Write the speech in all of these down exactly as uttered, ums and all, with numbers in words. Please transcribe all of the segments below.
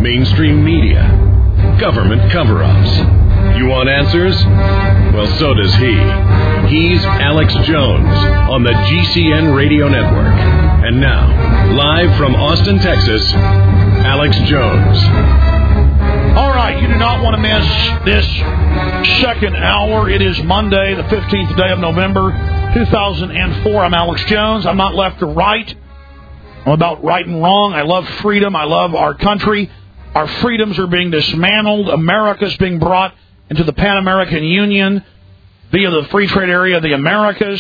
mainstream media, government cover-ups. You want answers? Well, so does he. He's Alex Jones on the G C N Radio Network. And now, live from Austin, Texas, Alex Jones. All right, you do not want to miss this second hour. It is Monday, the fifteenth day of November, two thousand four. I'm Alex Jones. I'm not left or right. I'm about right and wrong. I love freedom. I love our country. Our freedoms are being dismantled. America's being brought into the Pan American Union via the free trade area of the Americas.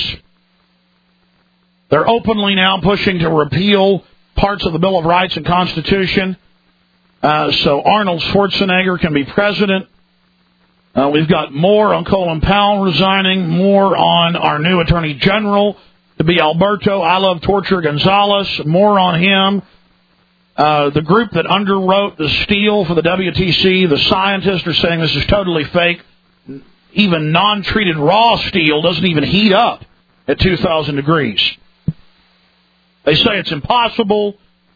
They're openly now pushing to repeal parts of the Bill of Rights and Constitution uh, so Arnold Schwarzenegger can be president. Uh, we've got more on Colin Powell resigning, more on our new Attorney General to be Alberto I Love Torture Gonzalez, more on him. Uh, the group that underwrote the steel for the W T C, the scientists are saying this is totally fake. Even non-treated raw steel doesn't even heat up at two thousand degrees. They say it's impossible.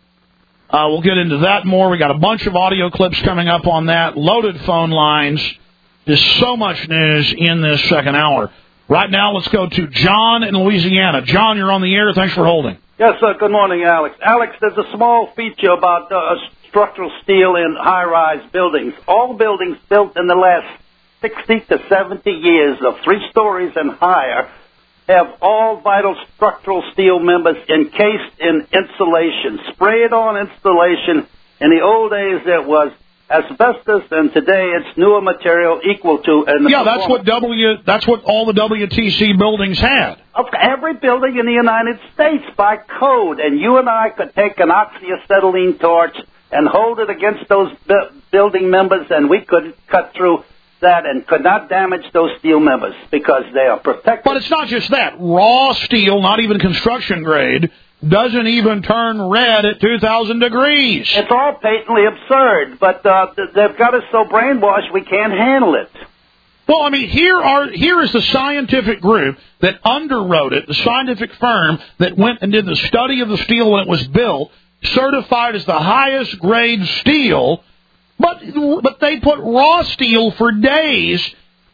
Uh, we'll get into that more. We got a bunch of audio clips coming up on that. Loaded phone lines. There's so much news in this second hour. Right now, let's go to John in Louisiana. John, you're on the air. Thanks for holding. Yes, sir. Good morning, Alex. Alex, there's a small feature about uh, structural steel in high-rise buildings. All buildings built in the last sixty to seventy years of three stories and higher have all vital structural steel members encased in insulation, sprayed on insulation. In the old days, it was asbestos, and today it's newer material equal to. And yeah, that's what W. That's what all the W T C buildings had. Of every building in the United States by code, and you and I could take an oxyacetylene torch and hold it against those bu- building members, and we could cut through that and could not damage those steel members because they are protected. But it's not just that. Raw steel, not even construction grade, doesn't even turn red at two thousand degrees. It's all patently absurd, but uh, they've got us so brainwashed we can't handle it. Well, I mean, here are here is the scientific group that underwrote it, the scientific firm that went and did the study of the steel when it was built, certified as the highest grade steel, but but they put raw steel for days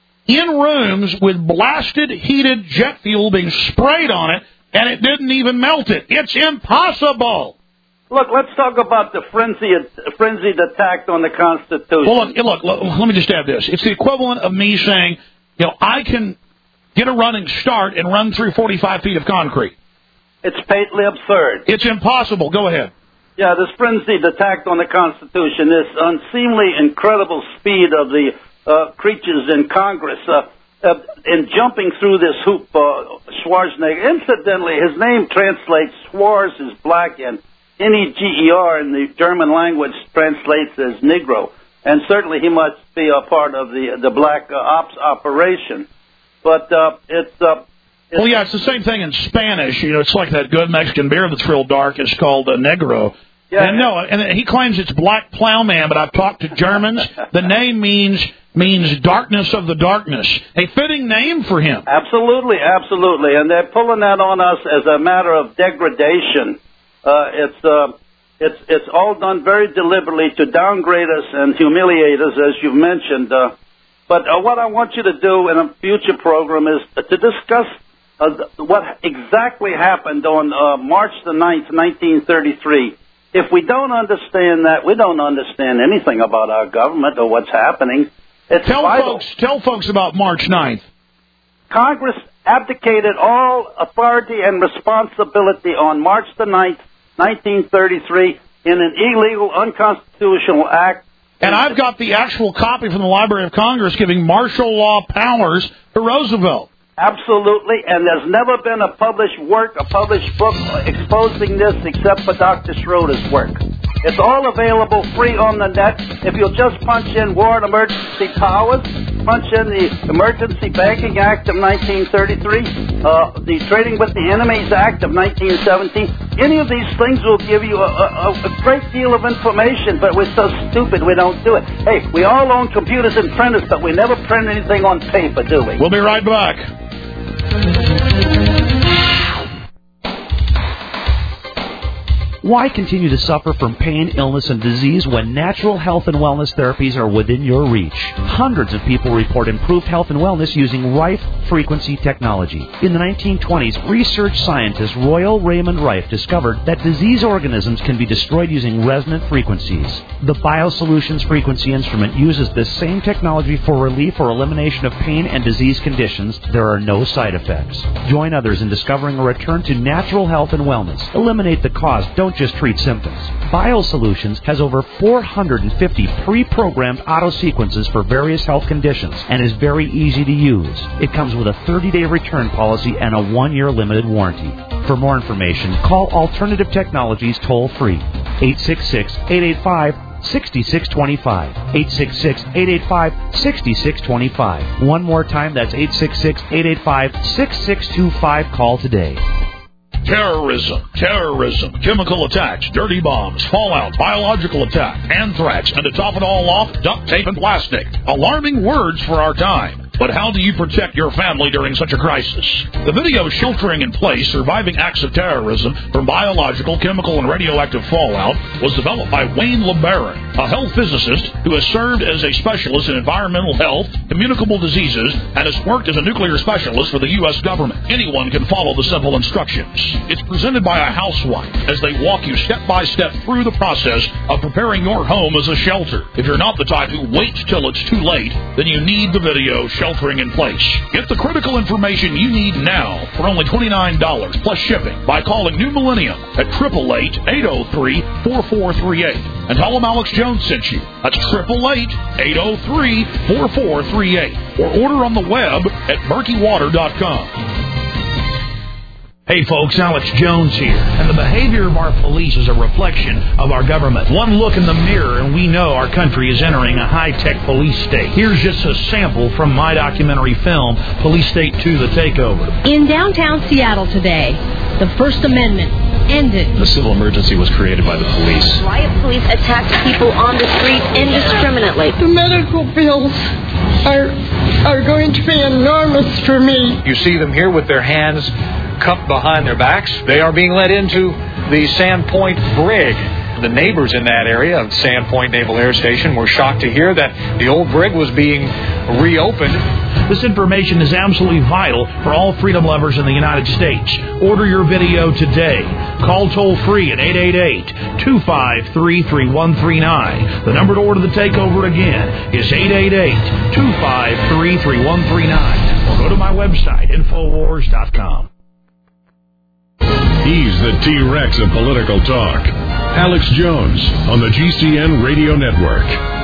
in rooms with blasted, heated jet fuel being sprayed on it, and it didn't even melt it. It's impossible. Look, let's talk about the frenzied, frenzied attack on the Constitution. Well, look, look, look, let me just add this. It's the equivalent of me saying, you know, I can get a running start and run through forty-five feet of concrete. It's patently absurd. It's impossible. Go ahead. Yeah, this frenzied attack on the Constitution, this unseemly, incredible speed of the uh, creatures in Congress uh, uh, in jumping through this hoop, uh, Schwarzenegger. Incidentally, his name translates, Schwarz is black, and N E G E R in the German language translates as Negro. And certainly he must be a part of the the black uh, ops operation. But uh, it's... Uh, it's well, yeah, it's the same thing in Spanish. You know, it's like that good Mexican beer that's real dark. It's called uh, Negro. Yeah, and no, and he claims it's Black Plowman, but I've talked to Germans. The name means means darkness of the darkness. A fitting name for him. Absolutely, absolutely. And they're pulling that on us as a matter of degradation. Uh, it's uh, it's it's all done very deliberately to downgrade us and humiliate us, as you've mentioned. Uh, but uh, what I want you to do in a future program is to discuss uh, what exactly happened on uh, March the ninth, nineteen thirty-three. If we don't understand that, we don't understand anything about our government or what's happening. It's tell vital. folks, tell folks about March ninth. Congress abdicated all authority and responsibility on March the ninth, nineteen thirty-three, in an illegal, unconstitutional act. And I've got the actual copy from the Library of Congress giving martial law powers to Roosevelt. Absolutely, and there's never been a published work, a published book exposing this except for Doctor Schroeder's work. It's all available free on the net. If you'll just punch in War and Emergency Powers, punch in the Emergency Banking Act of nineteen thirty-three, uh, the Trading with the Enemies Act of nineteen seventeen, any of these things will give you a, a, a great deal of information, but we're so stupid we don't do it. Hey, we all own computers and printers, but we never print anything on paper, do we? We'll be right back. Why continue to suffer from pain, illness, and disease when natural health and wellness therapies are within your reach? Hundreds of people report improved health and wellness using Rife frequency technology. In the nineteen twenties, research scientist Royal Raymond Rife discovered that disease organisms can be destroyed using resonant frequencies. The BioSolutions frequency instrument uses this same technology for relief or elimination of pain and disease conditions. There are no side effects. Join others in discovering a return to natural health and wellness. Eliminate the cause. Don't just treat symptoms. BioSolutions has over four hundred fifty pre-programmed auto sequences for various health conditions and is very easy to use. It comes with a thirty-day return policy and a one-year limited warranty. For more information, call Alternative Technologies toll-free, eight six six, eight eight five, six six two five, eight six six, eight eight five, six six two five. One more time, that's eight six six, eight eight five, six six two five. Call today. Terrorism, terrorism, chemical attacks, dirty bombs, fallout, biological attack, anthrax, and to top it all off, duct tape and plastic. Alarming words for our time. But how do you protect your family during such a crisis? The video Sheltering in Place, Surviving Acts of Terrorism from Biological, Chemical, and Radioactive Fallout was developed by Wayne LeBaron, a health physicist who has served as a specialist in environmental health, communicable diseases, and has worked as a nuclear specialist for the U S government. Anyone can follow the simple instructions. It's presented by a housewife as they walk you step by step through the process of preparing your home as a shelter. If you're not the type who waits till it's too late, then you need the video Sheltering in Place. Get the critical information you need now for only twenty-nine dollars plus shipping by calling New Millennium at eight eight eight, eight oh three, four four three eight and tell them Alex Jones sent you. That's eight eight eight, eight oh three, four four three eight or order on the web at murky water dot com. Hey folks, Alex Jones here, and the behavior of our police is a reflection of our government. One look in the mirror and we know our country is entering a high-tech police state. Here's just a sample from my documentary film, Police State two, The Takeover. In downtown Seattle today, the First Amendment ended. The civil emergency was created by the police. Riot police attacked people on the street indiscriminately. The medical bills are, are going to be enormous for me. You see them here with their hands cupped behind their backs. They are being led into the Sandpoint brig. The neighbors in that area of Sandpoint Naval Air Station were shocked to hear that the old brig was being reopened. This information is absolutely vital for all freedom lovers in the United States. Order your video today. Call toll-free at eight eight eight, two five three, three one three nine. The number to order the takeover again is eight eight eight, two five three, three one three nine. Or go to my website, infowars dot com. He's the T-Rex of political talk. Alex Jones on the G C N Radio Network.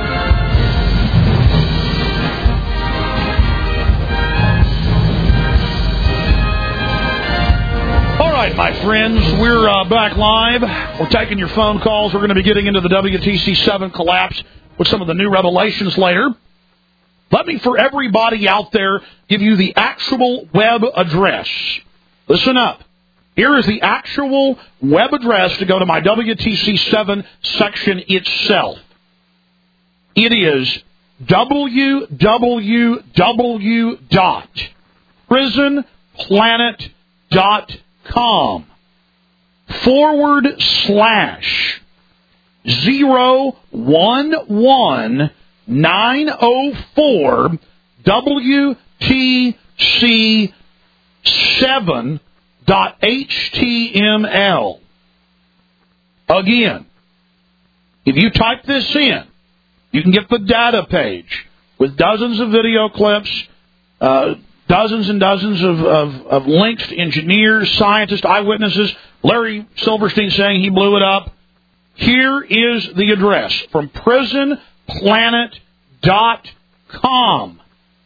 All right, my friends, we're uh, back live. We're taking your phone calls. We're going to be getting into the W T C seven collapse with some of the new revelations later. Let me, for everybody out there, give you the actual web address. Listen up. Here is the actual web address to go to my W T C seven section itself. It is w w w dot prison planet dot com forward slash zero one one nine oh four W T C seven dot H T M L. Again, if you type this in, you can get the data page with dozens of video clips, uh, dozens and dozens of, of, of links to engineers, scientists, eyewitnesses, Larry Silverstein saying he blew it up. Here is the address from prison planet dot com.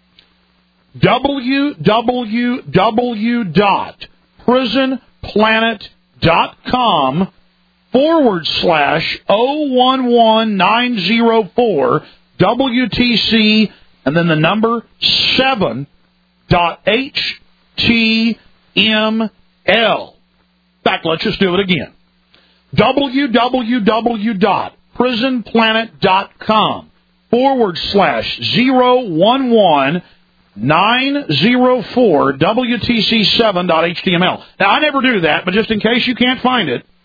w w w dot prison planet dot com forward slash zero one one nine zero four W T C and then the number seven dot H T M L. In fact, let's just do it again. w w w dot prison planet dot com forward slash zero one one nine zero four W T C seven dot H T M L. Now, I never do that, but just in case you can't find it,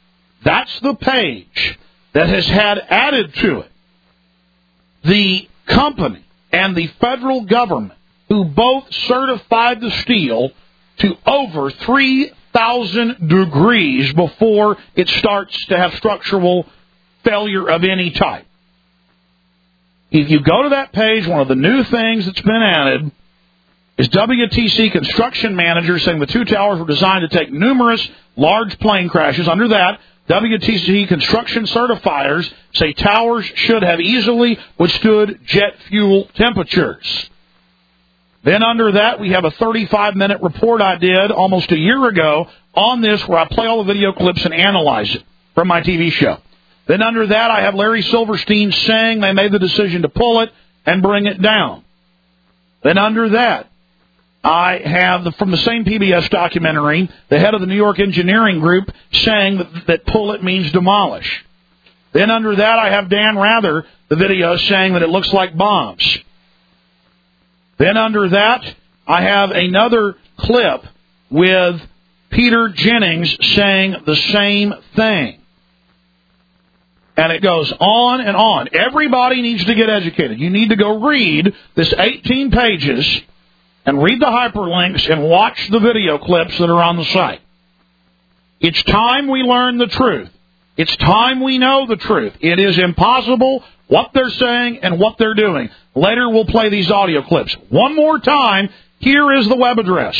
That's the page that has had added to it the company and the federal government who both certified the steel to over three thousand degrees before it starts to have structural failure of any type. If you go to that page, one of the new things that's been added is W T C construction manager saying the two towers were designed to take numerous large plane crashes. Under that, W T C construction certifiers say towers should have easily withstood jet fuel temperatures. Then under that, we have a thirty-five minute report I did almost a year ago on this where I play all the video clips and analyze it from my T V show. Then under that, I have Larry Silverstein saying they made the decision to pull it and bring it down. Then under that, I have, the, from the same P B S documentary, the head of the New York Engineering Group saying that, that pull it means demolish. Then under that, I have Dan Rather, the video, saying that it looks like bombs. Then under that, I have another clip with Peter Jennings saying the same thing. And it goes on and on. Everybody needs to get educated. You need to go read this eighteen pages and read the hyperlinks and watch the video clips that are on the site. It's time we learn the truth. It's time we know the truth. It is impossible what they're saying and what they're doing. Later we'll play these audio clips. One more time, here is the web address,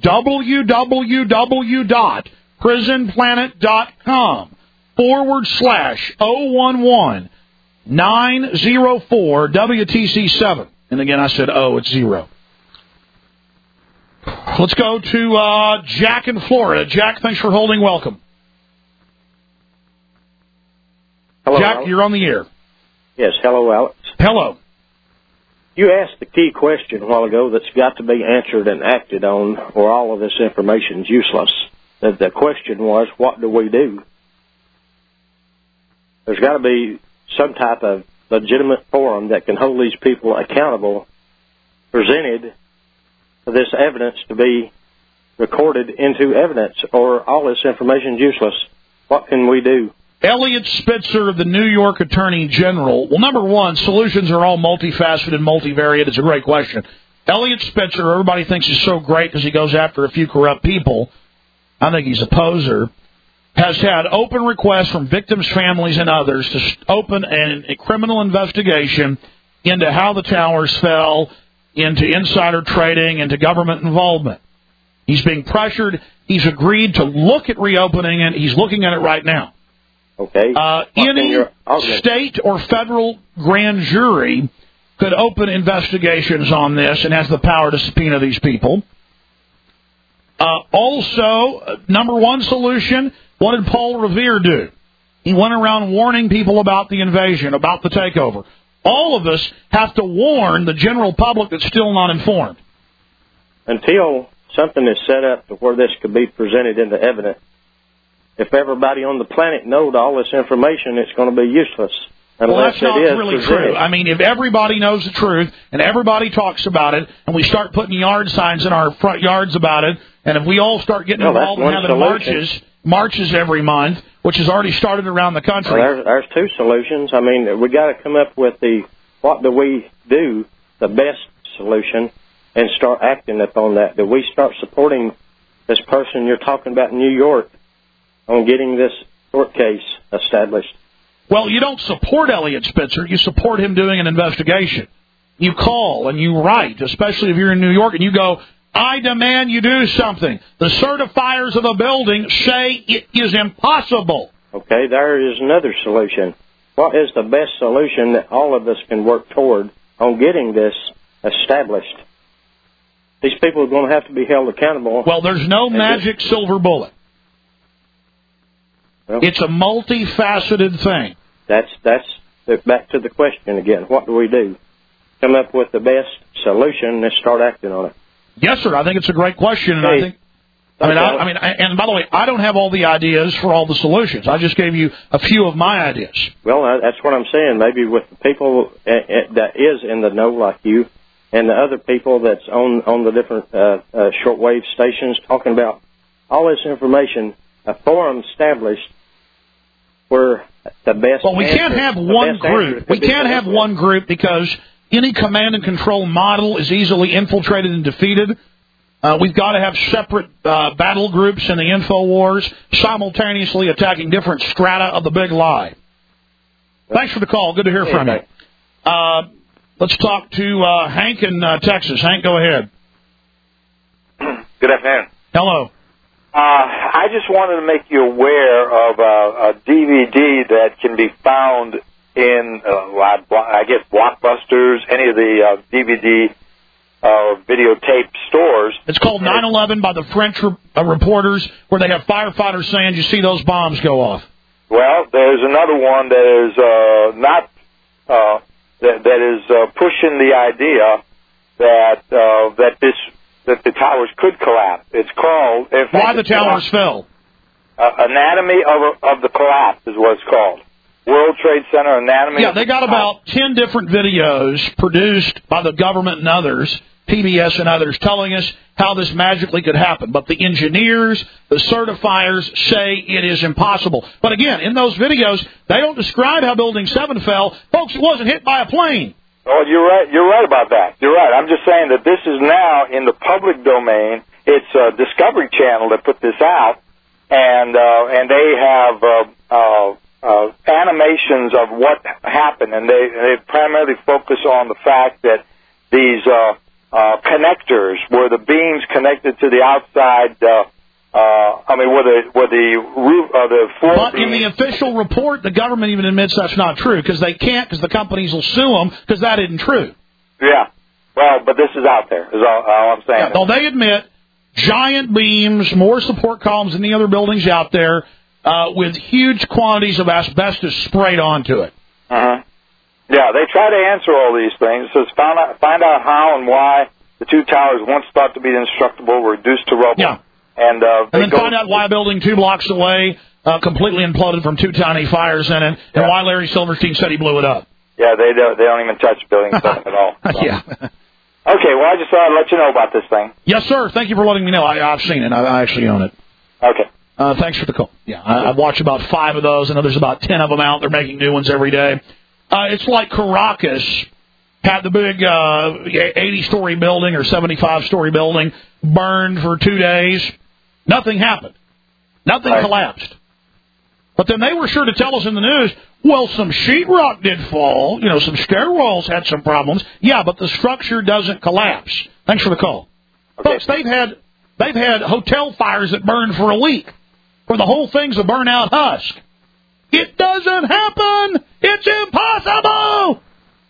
www.prisonplanet.com forward slash 011 904 W T C seven. And again, I said, oh, it's zero. Let's go to uh, Jack in Florida. Jack, thanks for holding. Welcome. Hello, Jack, Alex. you're on the air. Yes, hello, Alex. Hello. You asked the key question a while ago that's got to be answered and acted on, or all of this information is useless. The, the question was, what do we do? There's got to be some type of legitimate forum that can hold these people accountable, presented for this evidence to be recorded into evidence, or all this information is useless. What can we do? Elliot Spitzer, the New York Attorney General. Well, number one, solutions are all multifaceted, multivariate. It's a great question. Elliot Spitzer, everybody thinks he's so great because he goes after a few corrupt people. I think he's a poser. Has had open requests from victims' families and others to open an, a criminal investigation into how the towers fell, into insider trading, into government involvement. He's being pressured. He's agreed to look at reopening it. He's looking at it right now. Okay. Uh, any state or federal grand jury could open investigations on this and has the power to subpoena these people. Uh, also, uh, number one solution, what did Paul Revere do? He went around warning people about the invasion, about the takeover. All of us have to warn the general public that's still not informed. Until something is set up to where this could be presented into evidence, if everybody on the planet knows all this information, it's going to be useless. Well, that's not it is really presented. true. I mean, if everybody knows the truth and everybody talks about it, and we start putting yard signs in our front yards about it, and if we all start getting well, involved in having solution. marches, marches every month, which has already started around the country. Well, there's, there's two solutions. I mean, we got to come up with the what do we do, the best solution, and start acting upon that. Do we start supporting this person you're talking about in New York on getting this court case established? Well, you don't support Elliot Spitzer. You support him doing an investigation. You call and you write, especially if you're in New York, and you go, I demand you do something. The certifiers of the building say it is impossible. Okay, there is another solution. What is the best solution that all of us can work toward on getting this established? These people are going to have to be held accountable. Well, there's no magic this. silver bullet. Well, it's a multifaceted thing. That's that's the, back to the question again. What do we do? Come up with the best solution and start acting on it. Yes, sir. I think it's a great question, and hey, I think. I mean, I, I mean, and by the way, I don't have all the ideas for all the solutions. I just gave you a few of my ideas. Well, that's what I'm saying. Maybe with the people that is in the know, like you, and the other people that's on on the different uh, uh, shortwave stations, talking about all this information, a forum established where the best. Well, we answer, can't have the one best answer group. could We be can't have answered. one group because any command and control model is easily infiltrated and defeated. Uh, we've got to have separate uh, battle groups in the info wars, simultaneously attacking different strata of the big lie. Thanks for the call. Good to hear Hey, from you. Uh, let's talk to uh, Hank in uh, Texas. Hank, go ahead. Good afternoon. Hello. Uh, I just wanted to make you aware of uh, a D V D that can be found in, uh, I guess, Blockbusters, any of the uh, D V D uh, videotape stores. It's called nine eleven by the French re- uh, reporters, where they have firefighters saying, you see those bombs go off. Well, there's another one that is uh, not, uh, that, that is uh, pushing the idea that uh, that this that the towers could collapse. It's called... In fact, Why the towers fell. Uh, Anatomy of, of the Collapse is what it's called. World Trade Center Anatomy. Yeah, they got about ten different videos produced by the government and others, P B S and others, telling us how this magically could happen. But the engineers, the certifiers say it is impossible. But again, in those videos, they don't describe how Building seven fell. Folks, it wasn't hit by a plane. Oh, you're right. You're right about that. You're right. I'm just saying that this is now in the public domain. It's uh, Discovery Channel that put this out, and uh, and they have uh, uh, uh, animations of what happened, and they they primarily focus on the fact that these uh, uh, connectors were the beams connected to the outside. Uh, uh, I mean, were the were the roof uh, the floor But beams. in the official report, the government even admits that's not true because they can't, because the companies will sue them because that isn't true. Yeah. Well, but this is out there. Is all, all I'm saying. Yeah, well, they admit giant beams, more support columns than the other buildings out there, uh, with huge quantities of asbestos sprayed onto it. Uh-huh. Yeah, they try to answer all these things. It says find out, find out how and why the two towers, once thought to be indestructible, were reduced to rubble. Yeah. And, uh, and then go find out why a building two blocks away uh, completely imploded from two tiny fires in it, and yeah. why Larry Silverstein said he blew it up. Yeah, they don't, they don't even touch building seven at all. So. Yeah. Okay, well, I just thought I'd let you know about this thing. Yes, sir. Thank you for letting me know. I, I've seen it. I, I actually own it. Okay. Uh, thanks for the call. Yeah, I, I've watched about five of those. I know there's about ten of them out. They're making new ones every day. Uh, it's like Caracas had the big uh, eighty-story building or seventy-five-story building burned for two days. Nothing happened. Nothing right. collapsed. But then they were sure to tell us in the news, well, some sheetrock did fall. You know, some stairwells had some problems. Yeah, but the structure doesn't collapse. Thanks for the call. Okay. Folks, they've had they've had hotel fires that burned for a week, where the whole thing's a burnout husk. It doesn't happen. It's impossible.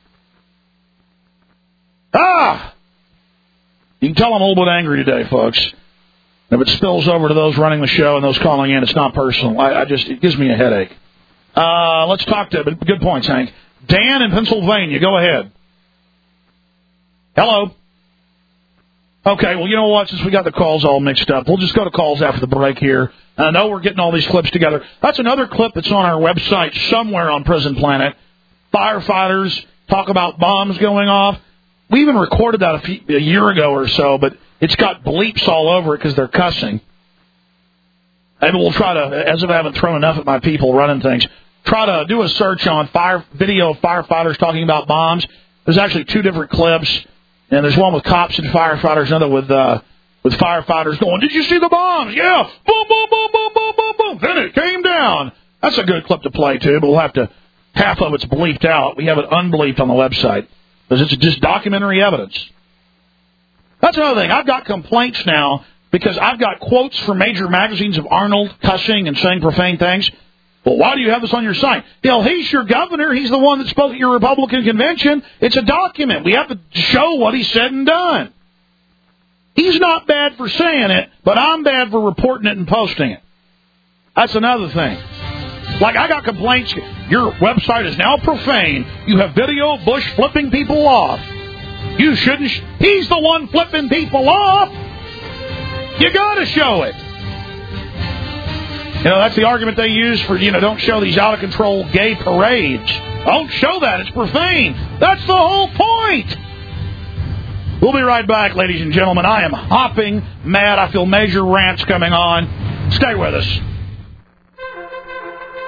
Ah. You can tell I'm a little bit angry today, folks. If it spills over to those running the show and those calling in, it's not personal. I, I just, it gives me a headache. Uh, let's talk to, good points, Hank. Dan in Pennsylvania, go ahead. Hello. Okay, well, you know what? Since we got the calls all mixed up, we'll just go to calls after the break here. I know we're getting all these clips together. That's another clip that's on our website somewhere on Prison Planet. Firefighters talk about bombs going off. We even recorded that a, few, a year ago or so, but it's got bleeps all over it because they're cussing. Maybe we'll try to, as if I haven't thrown enough at my people running things, try to do a search on fire video of firefighters talking about bombs. There's actually two different clips, and there's one with cops and firefighters, another with uh, with firefighters going, did you see the bombs? Yeah. Boom, boom, boom, boom, boom, boom, boom. Then it came down. That's a good clip to play, too, but we'll have to, half of it's bleeped out. We have it unbleeped on the website because it's just documentary evidence. That's another thing. I've got complaints now because I've got quotes from major magazines of Arnold cussing and saying profane things. Well, why do you have this on your site? Hell, he's your governor. He's the one that spoke at your Republican convention. It's a document. We have to show what he said and done. He's not bad for saying it, but I'm bad for reporting it and posting it. That's another thing. Like, I got complaints. Your website is now profane. You have video of Bush flipping people off. You shouldn't. Sh- He's the one flipping people off. You got to show it. You know, that's the argument they use for, you know, don't show these out-of-control gay parades. Don't show that. It's profane. That's the whole point. We'll be right back, ladies and gentlemen. I am hopping mad. I feel major rants coming on. Stay with us.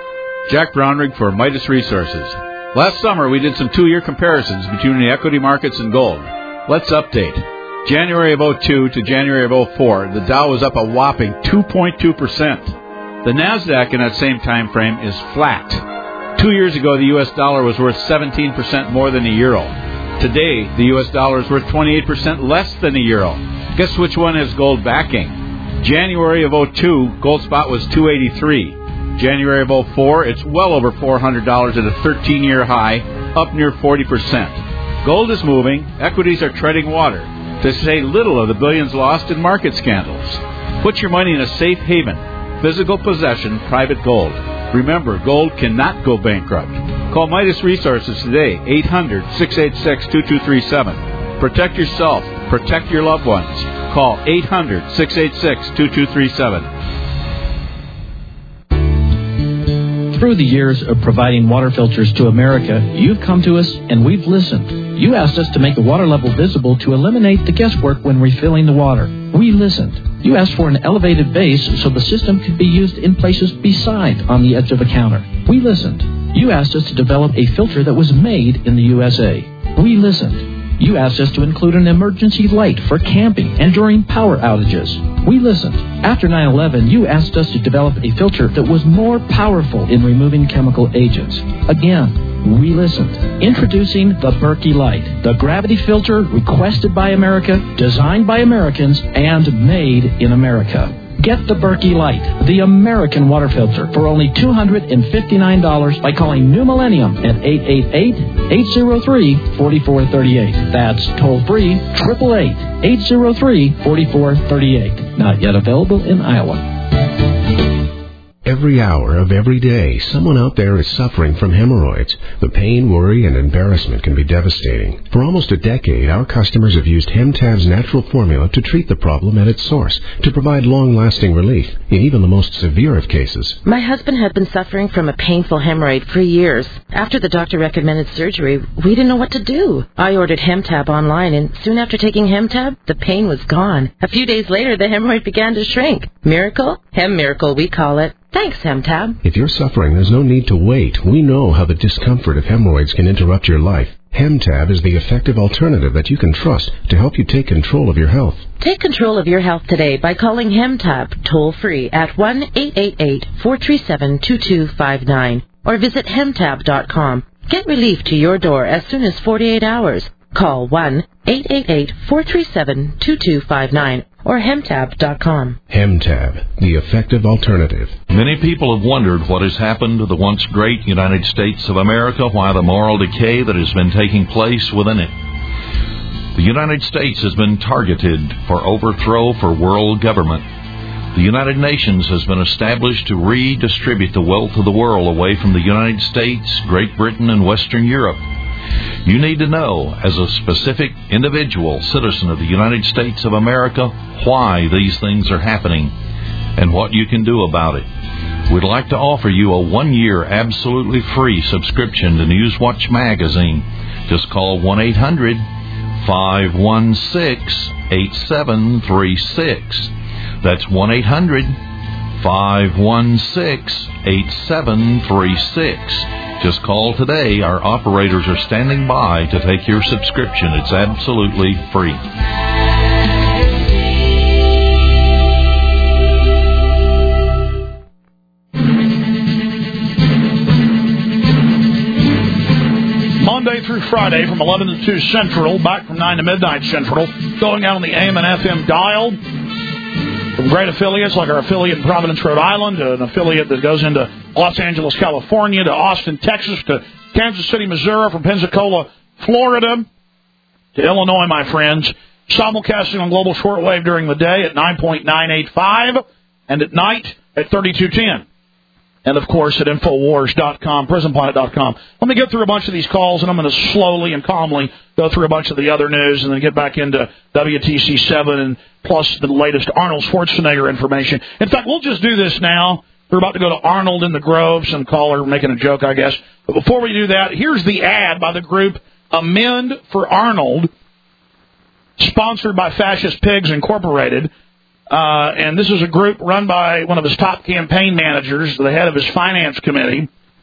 Jack Brownrigg for Midas Resources. Last summer, we did some two-year comparisons between the equity markets and gold. Let's update. January of oh two to January of oh four, the Dow was up a whopping two point two percent. The NASDAQ in that same time frame is flat. Two years ago, the U S dollar was worth seventeen percent more than the euro. Today, the U S dollar is worth twenty-eight percent less than the euro. Guess which one has gold backing? January of oh two, gold spot was two eighty-three. January of oh four, it's well over four hundred dollars at a thirteen-year high, up near forty percent. Gold is moving, equities are treading water, to say little of the billions lost in market scandals. Put your money in a safe haven, physical possession, private gold. Remember, gold cannot go bankrupt. Call Midas Resources today, eight hundred, six eight six, two two three seven. Protect yourself, protect your loved ones. Call eight hundred, six eight six, two two three seven. Through the years of providing water filters to America, you've come to us and we've listened. You asked us to make the water level visible to eliminate the guesswork when refilling the water. We listened. You asked for an elevated base so the system could be used in places beside on the edge of a counter. We listened. You asked us to develop a filter that was made in the U S A. We listened. You asked us to include an emergency light for camping and during power outages. We listened. After nine eleven, you asked us to develop a filter that was more powerful in removing chemical agents. Again, we listened. Introducing the Berkey Light, the gravity filter requested by America, designed by Americans, and made in America. Get the Berkey Light, the American water filter, for only two hundred fifty-nine dollars by calling New Millennium at eight eight eight, eight oh three, four four three eight. That's toll-free, eight eight eight, eight oh three, four four three eight. Not yet available in Iowa. Every hour of every day, someone out there is suffering from hemorrhoids. The pain, worry, and embarrassment can be devastating. For almost a decade, our customers have used HemTab's natural formula to treat the problem at its source, to provide long-lasting relief in even the most severe of cases. My husband had been suffering from a painful hemorrhoid for years. After the doctor recommended surgery, we didn't know what to do. I ordered HemTab online, and soon after taking HemTab, the pain was gone. A few days later, the hemorrhoid began to shrink. Miracle? Hem miracle, we call it. Thanks, HemTab. If you're suffering, there's no need to wait. We know how the discomfort of hemorrhoids can interrupt your life. HemTab is the effective alternative that you can trust to help you take control of your health. Take control of your health today by calling HemTab toll-free at one eight eight eight, four three seven, two two five nine or visit hemtab dot com. Get relief to your door as soon as forty-eight hours. Call one eight eight eight, four three seven, two two five nine or hemtab dot com. HemTab, the effective alternative. Many people have wondered what has happened to the once great United States of America, why the moral decay that has been taking place within it. The United States has been targeted for overthrow for world government. The United Nations has been established to redistribute the wealth of the world away from the United States, Great Britain, and Western Europe. You need to know, as a specific individual citizen of the United States of America, why these things are happening and what you can do about it. We'd like to offer you a one-year absolutely free subscription to Newswatch magazine. Just call one eight hundred, five one six, eight seven three six. That's one eight hundred, five one six, eight seven three six. Just call today. Our operators are standing by to take your subscription. It's absolutely free. Monday through Friday from eleven to two Central, back from nine to midnight Central, going out on the A M and F M dial. From great affiliates like our affiliate in Providence, Rhode Island, to an affiliate that goes into Los Angeles, California, to Austin, Texas, to Kansas City, Missouri, from Pensacola, Florida, to Illinois, my friends. Simulcasting on global shortwave during the day at nine point nine eight five and at night at thirty-two ten. And, of course, at Infowars dot com, Prison Planet dot com. Let me get through a bunch of these calls, and I'm going to slowly and calmly go through a bunch of the other news and then get back into W T C seven and plus the latest Arnold Schwarzenegger information. In fact, we'll just do this now. We're about to go to Arnold in the Grove. Some caller making a joke, I guess. But before we do that, here's the ad by the group Amend for Arnold, sponsored by Fascist Pigs Incorporated. Uh, and this is a group run by one of his top campaign managers, the head of his finance committee,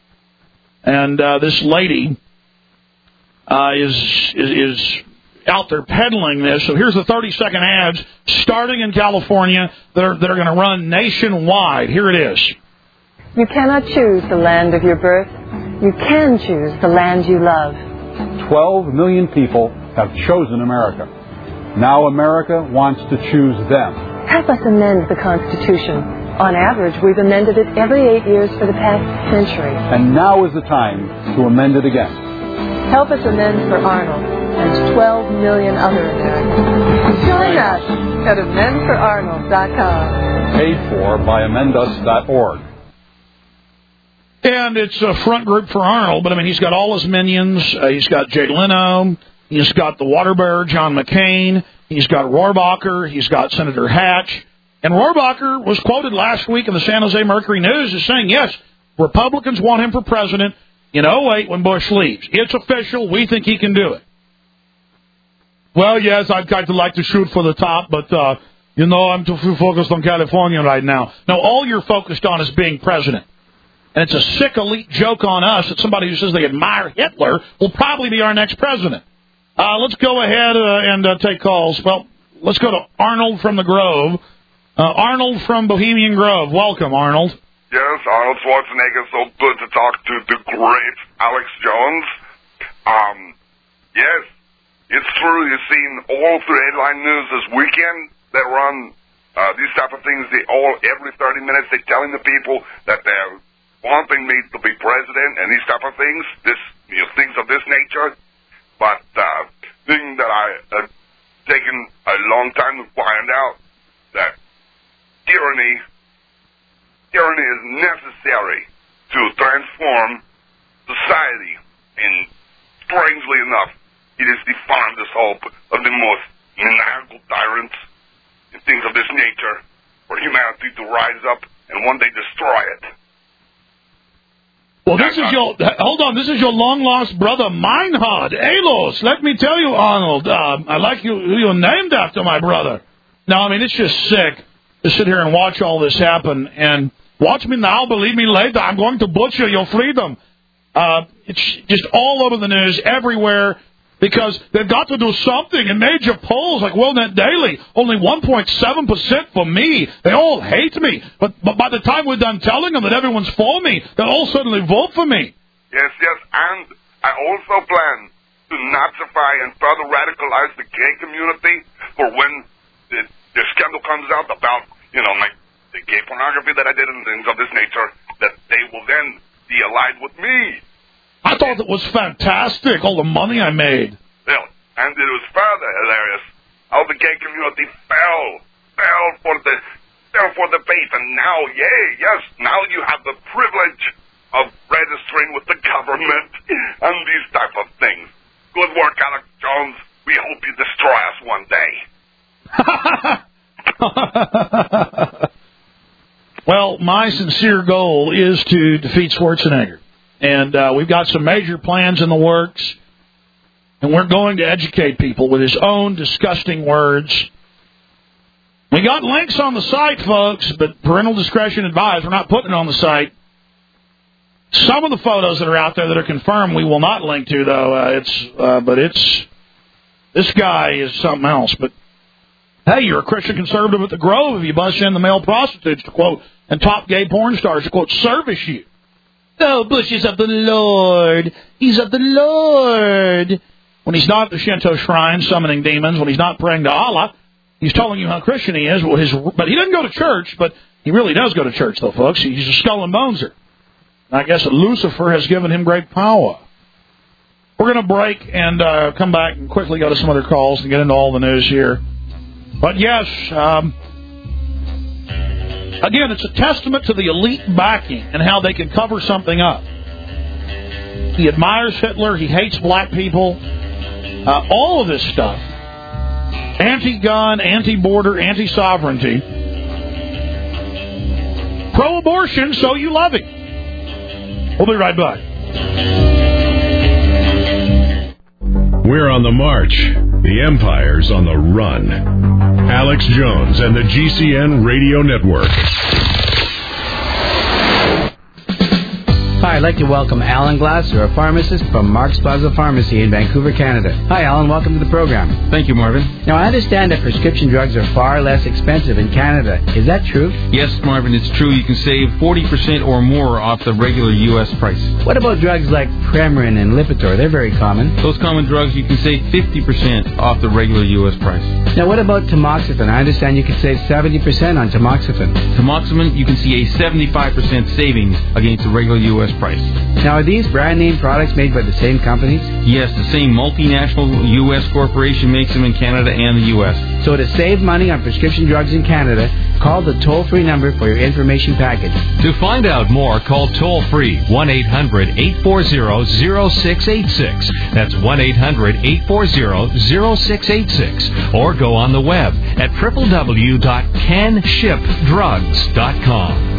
And uh, this lady uh, is, is is out there peddling this. So here's the thirty-second ads starting in California that are, that are going to run nationwide. Here it is. You cannot choose the land of your birth. You can choose the land you love. twelve million people have chosen America. Now America wants to choose them. Help us amend the Constitution. On average, we've amended it every eight years for the past century. And now is the time to amend it again. Help us amend for Arnold and twelve million other Americans. Join us at amend for arnold dot com. Paid for by amend us dot org. And it's a front group for Arnold, but I mean, he's got all his minions. Uh, he's got Jay Leno. He's got the water bearer, John McCain. He's got Rohrabacher. He's got Senator Hatch. And Rohrabacher was quoted last week in the San Jose Mercury News as saying, yes, Republicans want him for president in oh eight when Bush leaves. It's official. We think he can do it. Well, yes, I'd kind of like to shoot for the top, but, uh, you know, I'm too focused on California right now. No, all you're focused on is being president. And it's a sick elite joke on us that somebody who says they admire Hitler will probably be our next president. Uh, let's go ahead uh, and uh, take calls. Well, let's go to Arnold from the Grove. Uh, Arnold from Bohemian Grove. Welcome, Arnold. Yes, Arnold Schwarzenegger. So good to talk to the great Alex Jones. Um, yes, it's true. You've seen all through headline news this weekend that run uh, these type of things. They all every thirty minutes they're telling the people that they're wanting me to be president and these type of things. This, you know, things of this nature. But uh, thing that I have uh, taken a long time to find out that. Tyranny, tyranny is necessary to transform society, and strangely enough, it is the fondest hope of the most maniacal tyrants and things of this nature for humanity to rise up and one day destroy it. Well, this is your, hold on, this is your long-lost brother, Meinhard, Alos. Let me tell you, Arnold, uh, I like you, you're named after my brother. No, I mean, it's just sick to sit here and watch all this happen. And watch me now, believe me later. I'm going to butcher your freedom. Uh, it's just all over the news, everywhere, because they've got to do something. In major polls like WorldNet Daily, only one point seven percent for me. They all hate me. But, but by the time we're done telling them that everyone's for me, they'll all suddenly vote for me. Yes, yes, and I also plan to Nazify and further radicalize the gay community for when the The scandal comes out about, you know, my the gay pornography that I did and things of this nature, that they will then be allied with me. I thought it was fantastic, all the money I made. Well, and it was further hilarious. How the gay community fell, fell for the, fell for the faith, and now, yay, yes, now you have the privilege of registering with the government and these type of things. Good work, Alex Jones. We hope you destroy us one day. Well, my sincere goal is to defeat Schwarzenegger. And uh, we've got some major plans in the works. And we're going to educate people with his own disgusting words. We got links on the site, folks, but parental discretion advised. We're not putting it on the site. Some of the photos that are out there that are confirmed we will not link to, though. Uh, it's, uh, but it's, this guy is something else. But hey, you're a Christian conservative at the Grove if you bust in the male prostitutes, to quote, and top gay porn stars, to quote, service you. Oh, Bush is of the Lord. He's of the Lord. When he's not at the Shinto shrine summoning demons, when he's not praying to Allah, he's telling you how Christian he is. Well, his, but he doesn't go to church, but he really does go to church, though, folks. He's a skull and boneser. I guess Lucifer has given him great power. We're going to break and uh, come back and quickly go to some other calls and get into all the news here. But yes, um, again, it's a testament to the elite backing and how they can cover something up. He admires Hitler. He hates black people. Uh, all of this stuff. Anti-gun, anti-border, anti-sovereignty. Pro-abortion, so you love him. We'll be right back. We're on the march. The Empire's on the run. Alex Jones and the G C N Radio Network. Hi, I'd like to welcome Alan Glasser, a pharmacist from Mark's Plaza Pharmacy in Vancouver, Canada. Hi, Alan. Welcome to the program. Thank you, Marvin. Now, I understand that prescription drugs are far less expensive in Canada. Is that true? Yes, Marvin, it's true. You can save forty percent or more off the regular U S price. What about drugs like Premarin and Lipitor? They're very common. Those common drugs, you can save fifty percent off the regular U S price. Now, what about tamoxifen? I understand you can save seventy percent on tamoxifen. Tamoxifen, you can see a seventy-five percent savings against the regular U S price. Now, are these brand name products made by the same companies? Yes, the same multinational U S corporation makes them in Canada and the U S. So to save money on prescription drugs in Canada, call the toll-free number for your information package. To find out more, call toll-free one eight hundred eight four zero zero six eight six. That's one eight hundred eight four zero zero six eight six. Or go on the web at w w w dot can ship drugs dot com.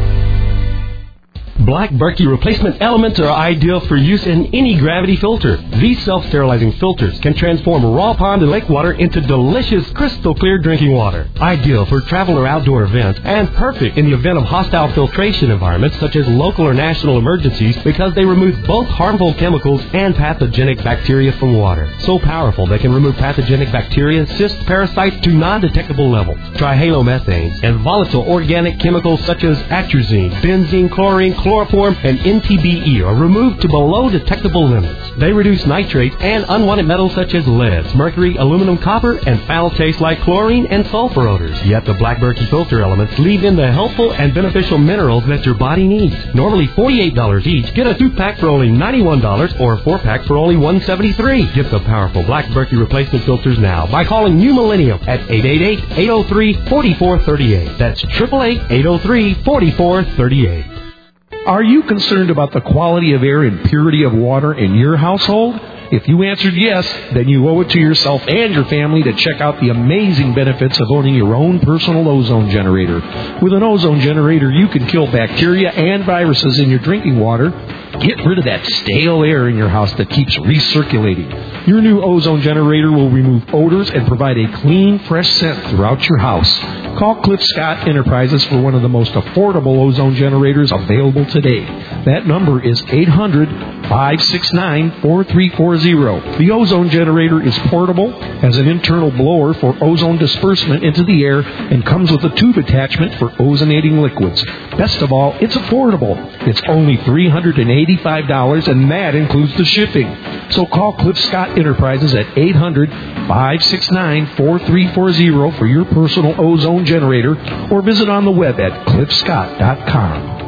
Black Berkey replacement elements are ideal for use in any gravity filter. These self-sterilizing filters can transform raw pond and lake water into delicious, crystal clear drinking water. Ideal for travel or outdoor events, and perfect in the event of hostile filtration environments such as local or national emergencies because they remove both harmful chemicals and pathogenic bacteria from water. So powerful they can remove pathogenic bacteria, cysts, parasites to non-detectable levels. Trihalomethanes and volatile organic chemicals such as atrazine, benzene, chlorine, chloroform, and N T B E are removed to below detectable limits. They reduce nitrates and unwanted metals such as lead, mercury, aluminum, copper, and foul taste like chlorine and sulfur odors. Yet the Black Berkey filter elements leave in the helpful and beneficial minerals that your body needs. Normally forty-eight dollars each, get a two-pack for only ninety-one dollars or a four-pack for only one hundred seventy-three dollars. Get the powerful Black Berkey replacement filters now by calling New Millennium at eight eight eight, eight oh three, four four three eight. That's eight eight eight, eight oh three, four four three eight. Are you concerned about the quality of air and purity of water in your household? If you answered yes, then you owe it to yourself and your family to check out the amazing benefits of owning your own personal ozone generator. With an ozone generator, you can kill bacteria and viruses in your drinking water. Get rid of that stale air in your house that keeps recirculating. Your new ozone generator will remove odors and provide a clean, fresh scent throughout your house. Call Cliff Scott Enterprises for one of the most affordable ozone generators available today. That number is eight hundred, five six nine, four three four zero. The ozone generator is portable, has an internal blower for ozone disbursement into the air, and comes with a tube attachment for ozonating liquids. Best of all, it's affordable. It's only three hundred eighty-five dollars, and that includes the shipping. So call Cliff Scott Enterprises at eight hundred, five six nine, four three four zero for your personal ozone generator, or visit on the web at cliff scott dot com.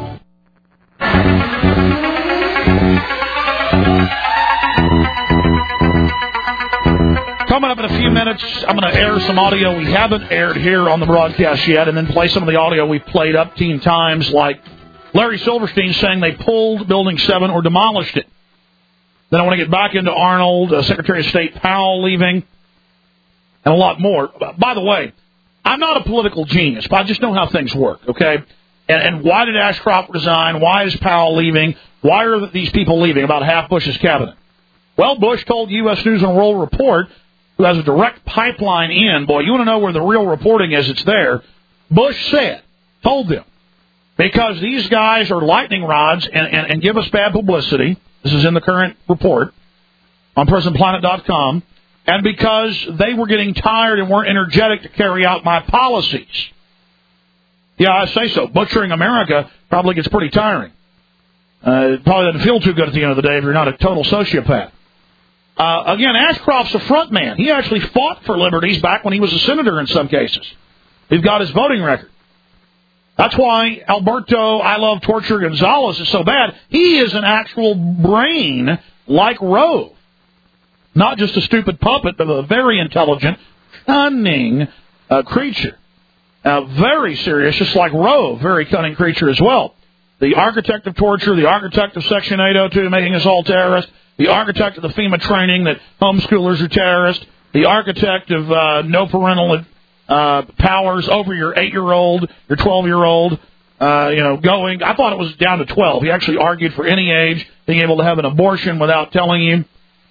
Coming up in a few minutes, I'm going to air some audio we haven't aired here on the broadcast yet, and then play some of the audio we've played up teen times, like Larry Silverstein saying they pulled Building seven or demolished it. Then I want to get back into Arnold, uh, Secretary of State Powell leaving, and a lot more. By the way, I'm not a political genius, but I just know how things work, okay? And, and why did Ashcroft resign? Why is Powell leaving? Why are these people leaving, about half Bush's cabinet? Well, Bush told U S News and World Report, who has a direct pipeline in, boy, you want to know where the real reporting is, it's there. Bush said, told them, because these guys are lightning rods and, and, and give us bad publicity, this is in the current report on President Planet dot com, and because they were getting tired and weren't energetic to carry out my policies. Yeah, I say so. Butchering America probably gets pretty tiring. Uh, it probably doesn't feel too good at the end of the day if you're not a total sociopath. Uh, again, Ashcroft's a front man. He actually fought for liberties back when he was a senator in some cases. We've got his voting record. That's why Alberto I Love Torture Gonzalez is so bad. He is an actual brain like Rove. Not just a stupid puppet, but a very intelligent, cunning uh, creature. Uh, very serious, just like Rove, very cunning creature as well. The architect of torture, the architect of Section eight oh two, making us all terrorists, the architect of the FEMA training that homeschoolers are terrorists, the architect of uh, no parental uh, powers over your eight-year-old, your twelve-year-old, uh, you know, going. I thought it was down to twelve. He actually argued for any age, being able to have an abortion without telling you.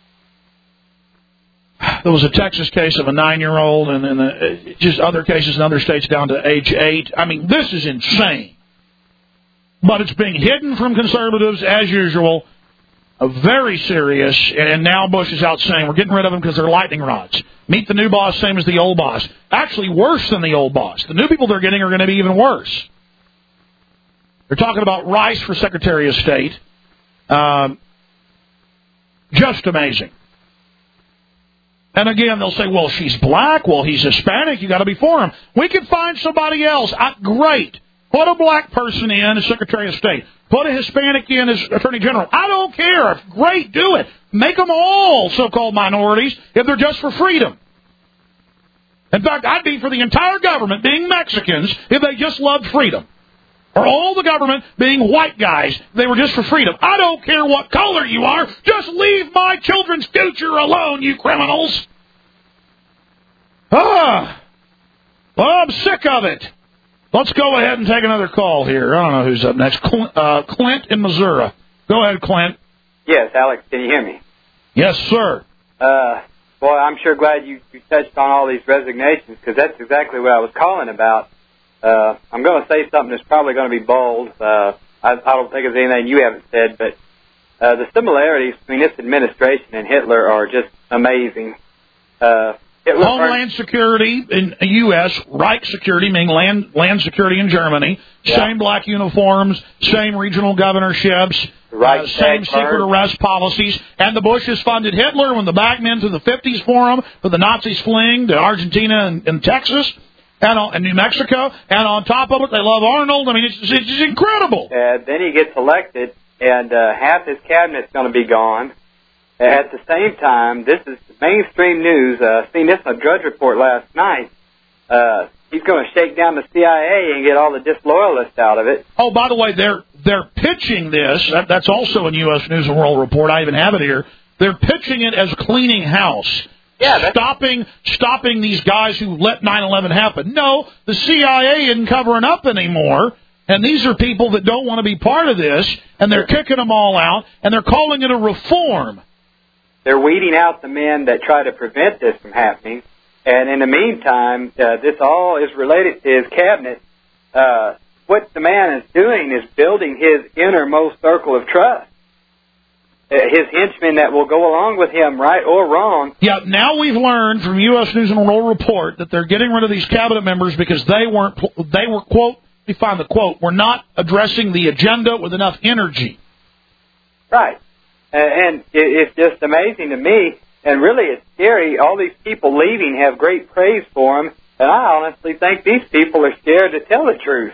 There was a Texas case of a nine-year-old, and, and uh, just other cases in other states down to age eight. I mean, this is insane. but it's being hidden from conservatives as usual. Uh, very serious, and now Bush is out saying we're getting rid of them because they're lightning rods. Meet the new boss, same as the old boss. Actually, worse than the old boss. The new people they're getting are going to be even worse. They're talking about Rice for Secretary of State. Um, just amazing. And again, they'll say, well, she's black. Well, he's Hispanic. You got to be for him. We can find somebody else. I, great. Put a black person in as Secretary of State. Put a Hispanic in as Attorney General. I don't care. Great, do it. Make them all so-called minorities if they're just for freedom. In fact, I'd be for the entire government being Mexicans if they just loved freedom. Or all the government being white guys. They were just for freedom. I don't care what color you are. Just leave my children's future alone, you criminals. Ah. Well, I'm sick of it. Let's go ahead and take another call here. I don't know who's up next. Clint, uh, Clint in Missouri. Go ahead, Clint. Yes, Alex, can you hear me? Yes, sir. Uh, boy, I'm sure glad you, you touched on all these resignations, because that's exactly what I was calling about. Uh, I'm going to say something that's probably going to be bold. Uh, I, I don't think it's anything you haven't said, but uh, the similarities between this administration and Hitler are just amazing. Uh, Hitler Homeland Security in the U S, Reich Security, meaning land, land security in Germany, yeah. Same black uniforms, same regional governorships, uh, same secret arrest policies, and the Bushes funded Hitler when the back men to the fifties for him, for the Nazis fleeing to Argentina and, and Texas. And, on, and New Mexico, and on top of it, they love Arnold. I mean, it's, it's just incredible. Uh, then he gets elected, and uh, half his cabinet's going to be gone. At the same time, this is mainstream news. Uh, seen this on a Drudge Report last night. Uh, he's going to shake down the C I A and get all the disloyalists out of it. Oh, by the way, they're they're pitching this. That, that's also in U S News and World Report. I even have it here. They're pitching it as cleaning house. Yeah, stopping stopping these guys who let nine eleven happen. No, the C I A isn't covering up anymore, and these are people that don't want to be part of this, and they're kicking them all out, and they're calling it a reform. They're weeding out the men that try to prevent this from happening, and in the meantime, uh, this all is related to his cabinet. Uh, what the man is doing is building his innermost circle of trust. His henchmen that will go along with him, right or wrong. Yeah, now we've learned from U S News and World Report that they're getting rid of these cabinet members because they weren't, they were, quote, let me find the quote, were not addressing the agenda with enough energy. Right. And it's just amazing to me, and really it's scary. All these people leaving have great praise for him, and I honestly think these people are scared to tell the truth.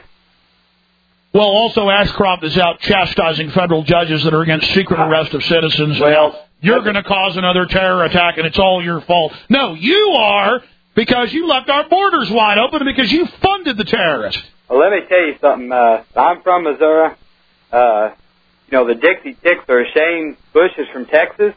Well, also Ashcroft is out chastising federal judges that are against secret arrest of citizens. Well, you're going to cause another terror attack, and it's all your fault. No, you are, because you left our borders wide open and because you funded the terrorists. Well, let me tell you something. Uh, I'm from Missouri. Uh, you know, the Dixie Chicks are ashamed Bush is from Texas.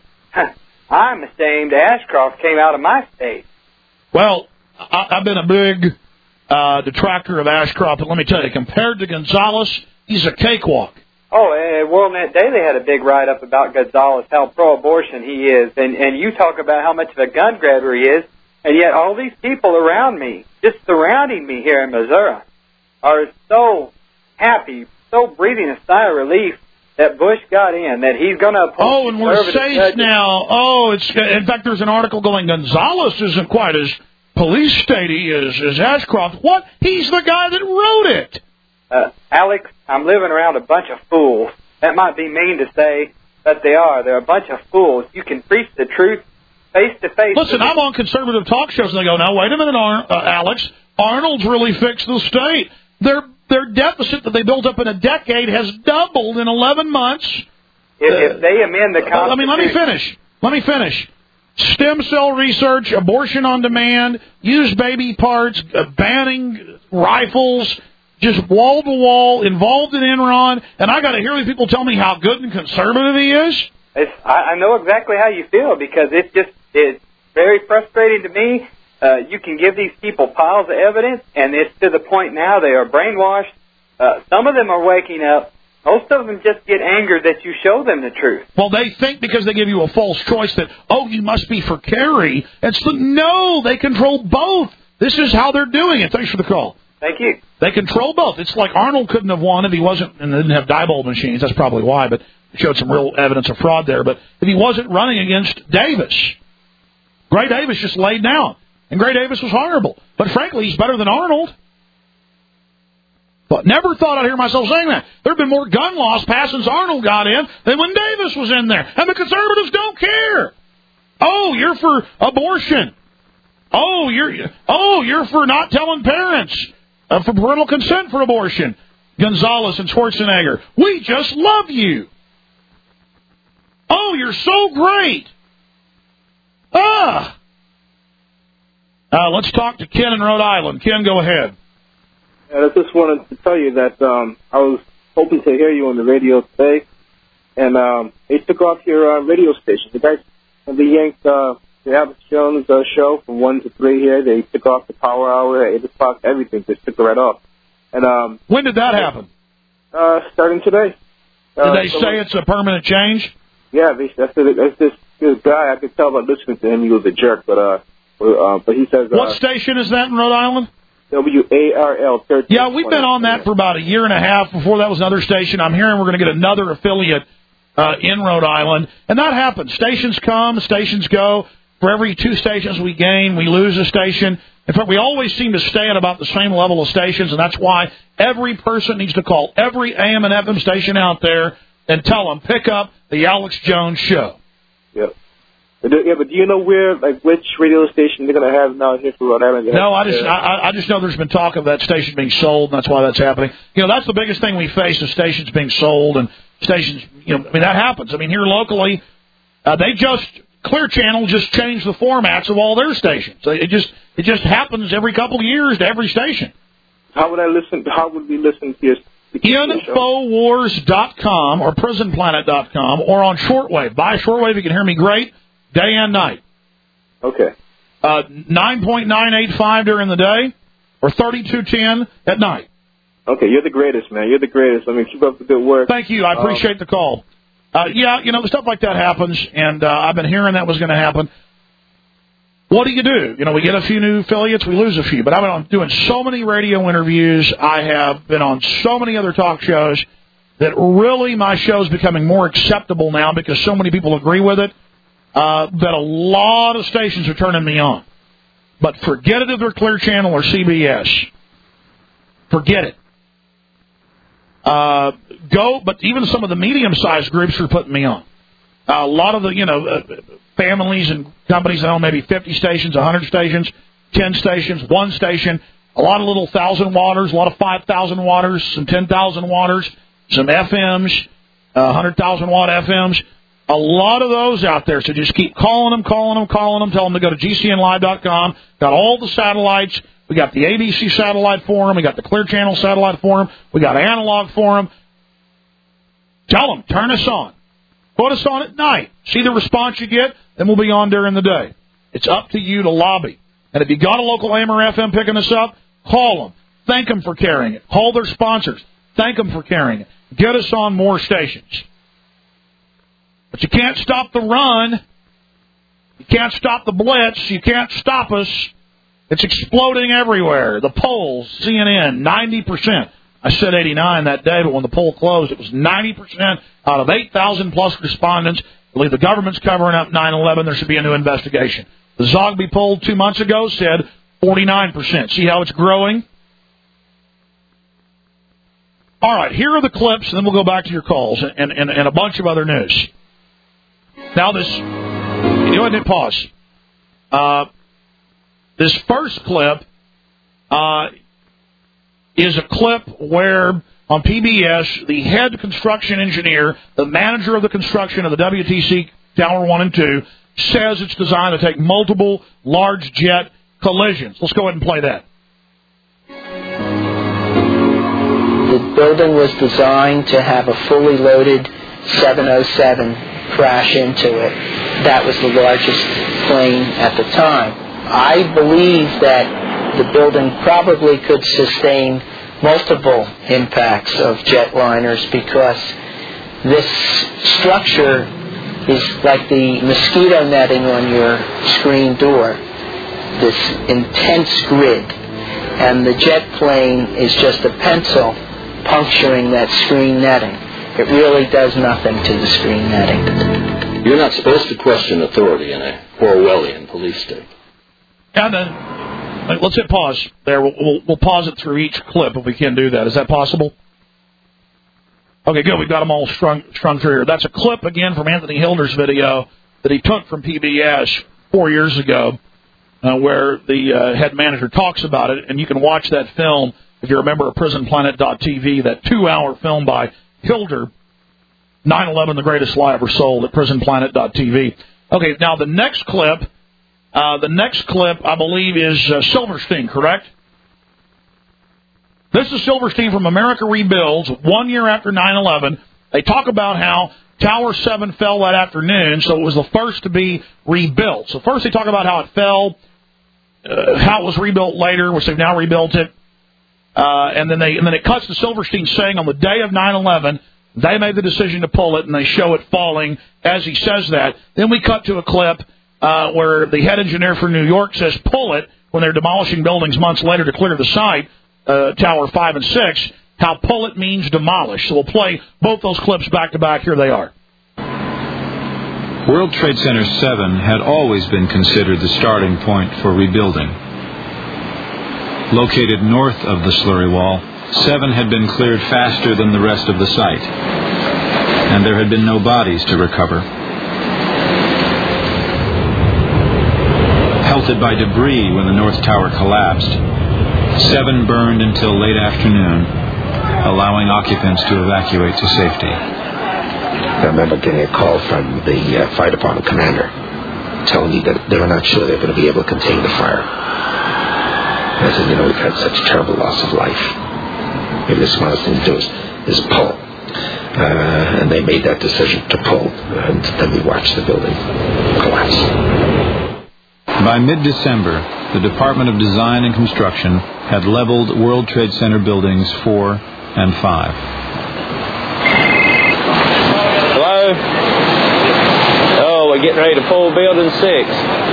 I'm ashamed Ashcroft came out of my state. Well, I, I've been a big... Uh, detractor of Ashcroft, but let me tell you, compared to Gonzales, he's a cakewalk. Oh, uh, WorldNet Daily had a big write-up about Gonzales, how pro-abortion he is, and, and you talk about how much of a gun grabber he is, and yet all these people around me, just surrounding me here in Missouri, are so happy, so breathing a sigh of relief that Bush got in, that he's going to oppose. Oh, and we're safe judges. now. Oh, it's in fact, there's an article going, Gonzales isn't quite as police statey as, as Ashcroft. What? He's the guy that wrote it. Uh, Alex, I'm living around a bunch of fools. That might be mean to say, but they are. They're a bunch of fools. You can preach the truth face to face. Listen, I'm on conservative talk shows, and they go, now, wait a minute, Ar- uh, Alex. Arnold's really fixed the state. Their their deficit that they built up in a decade has doubled in eleven months. If, uh, if they amend the Constitution... I mean, let me finish. Let me finish. Stem cell research, abortion on demand, used baby parts, uh, banning rifles, just wall-to-wall, involved in Enron, and I got to hear these people tell me how good and conservative he is? It's, I, I know exactly how you feel, because it's just it's very frustrating to me. Uh, you can give these people piles of evidence, and it's to the point now they are brainwashed. Uh, some of them are waking up. Most of them just get angered that you show them the truth. Well, they think because they give you a false choice that, oh, you must be for Kerry. It's the, no, they control both. This is how they're doing it. Thanks for the call. Thank you. They control both. It's like Arnold couldn't have won if he wasn't, and they didn't have Diebold machines. That's probably why, but it showed some real evidence of fraud there. But if he wasn't running against Davis, Gray Davis just laid down. And Gray Davis was horrible. But frankly, he's better than Arnold. But never thought I'd hear myself saying that. There have been more gun laws passed since Arnold got in than when Davis was in there. And the conservatives don't care. Oh, you're for abortion. Oh, you're oh, you're for not telling parents uh, for parental consent for abortion. Gonzalez and Schwarzenegger. We just love you. Oh, you're so great. Ah. Uh, let's talk to Ken in Rhode Island. Ken, go ahead. I just wanted to tell you that um, I was hoping to hear you on the radio today, and um, they took off your uh, radio station. The guys, they yanked uh, the Alex Jones uh, show from one to three here. They took off the Power Hour at eight o'clock. Everything just took it right off. And um, when did that happen? Uh, starting today. Did uh, they so say it's a permanent change? Yeah, they, that's, it, that's this, this guy. I could tell by listening to him he was a jerk, but uh, uh but he says. Uh, what station is that in Rhode Island? W A R L thirteen. Yeah, we've been on that for about a year and a half. Before that was another station. I'm hearing we're going to get another affiliate uh, in Rhode Island. And that happens. Stations come, stations go. For every two stations we gain, we lose a station. In fact, we always seem to stay at about the same level of stations, and that's why every person needs to call every A M and F M station out there and tell them, pick up the Alex Jones Show. Yep. Yeah, but do you know where, like, which radio station they're going to have now here for Rhode Island? No, I just I, I just know there's been talk of that station being sold, and that's why that's happening. You know, that's the biggest thing we face is stations being sold and stations, you know, I mean, that happens. I mean, here locally, uh, they just, Clear Channel just changed the formats of all their stations. So it just it just happens every couple of years to every station. How would I listen, how would we listen to your Infowars dot com or prison planet dot com or on shortwave. Buy shortwave, you can hear me great. Day and night. Okay. Uh, nine point nine eight five during the day or thirty-two ten at night. Okay, you're the greatest, man. You're the greatest. I mean, keep up the good work. Thank you. I appreciate um, the call. Uh, yeah, you know, stuff like that happens, and uh, I've been hearing that was going to happen. What do you do? You know, we get a few new affiliates, we lose a few. But I've been on doing so many radio interviews. I have been on so many other talk shows that really my show is becoming more acceptable now because so many people agree with it. Uh, that a lot of stations are turning me on. But forget it if they're Clear Channel or C B S. Forget it. Uh, go, but even some of the medium-sized groups are putting me on. Uh, a lot of the, you know, uh, families and companies that own maybe fifty stations, one hundred stations, ten stations, one station, a lot of little one thousand watters, a lot of five thousand watters, some ten thousand watters, some F Ms, uh, one hundred thousand watt F Ms. A lot of those out there, so just keep calling them, calling them, calling them. Tell them to go to G C N live dot com. Got all the satellites. We got the A B C satellite forum. We got the Clear Channel satellite forum. We got analog forum. Tell them, turn us on. Put us on at night. See the response you get, then we'll be on during the day. It's up to you to lobby. And if you got a local A M or F M picking us up, call them. Thank them for carrying it. Call their sponsors. Thank them for carrying it. Get us on more stations. But you can't stop the run. You can't stop the blitz. You can't stop us. It's exploding everywhere. The polls, C N N, ninety percent. I said eighty-nine that day, but when the poll closed, it was ninety percent out of eight thousand plus respondents believe the government's covering up nine eleven. There should be a new investigation. The Zogby poll two months ago said forty-nine percent. See how it's growing? All right, here are the clips, and then we'll go back to your calls and, and, and a bunch of other news. Now this, you know what, pause. Uh, this first clip uh, is a clip where on P B S, the head construction engineer, the manager of the construction of the W T C Tower one and two, says it's designed to take multiple large jet collisions. Let's go ahead and play that. The building was designed to have a fully loaded seven oh seven crash into it. That was the largest plane at the time. I believe that the building probably could sustain multiple impacts of jetliners because this structure is like the mosquito netting on your screen door, this intense grid. and the jet plane is just a pencil puncturing that screen netting. It really does nothing to the screen netting. You're not supposed to question authority in a Orwellian police state. And then, let's hit pause there. We'll, we'll, we'll pause it through each clip if we can do that. Is that possible? Okay, good. We've got them all strung, strung through here. That's a clip, again, from Anthony Hilder's video that he took from P B S four years ago, uh, where the uh, head manager talks about it. And you can watch that film, if you remember, at prison planet dot t v, that two-hour film by Hilder, nine eleven, The Greatest Lie Ever Sold, at prison planet dot t v. Okay, now the next clip, uh, the next clip, I believe, is uh, Silverstein, correct? This is Silverstein from America Rebuilds, one year after nine eleven. They talk about how Tower seven fell that afternoon, so it was the first to be rebuilt. So first they talk about how it fell, uh, how it was rebuilt later, which they've now rebuilt it. Uh, and then they and then it cuts to Silverstein saying on the day of nine eleven, they made the decision to pull it, and they show it falling as he says that. Then we cut to a clip uh, where the head engineer for New York says pull it when they're demolishing buildings months later to clear the site, uh, Tower five and six, how pull it means demolish. So we'll play both those clips back to back. Here they are. World Trade Center seven had always been considered the starting point for rebuilding. Located north of the slurry wall, seven had been cleared faster than the rest of the site, and there had been no bodies to recover. Pelted by debris when the North Tower collapsed, seven burned until late afternoon, allowing occupants to evacuate to safety. I remember getting a call from the uh, fire department commander telling me that they were not sure they were going to be able to contain the fire. And I said, you know, we've had such terrible loss of life. Maybe the smartest thing to do is, is pull. Uh, and they made that decision to pull, and then we watched the building collapse. By mid-December, the Department of Design and Construction had leveled World Trade Center buildings four and five. Hello? Oh, we're getting ready to pull building six.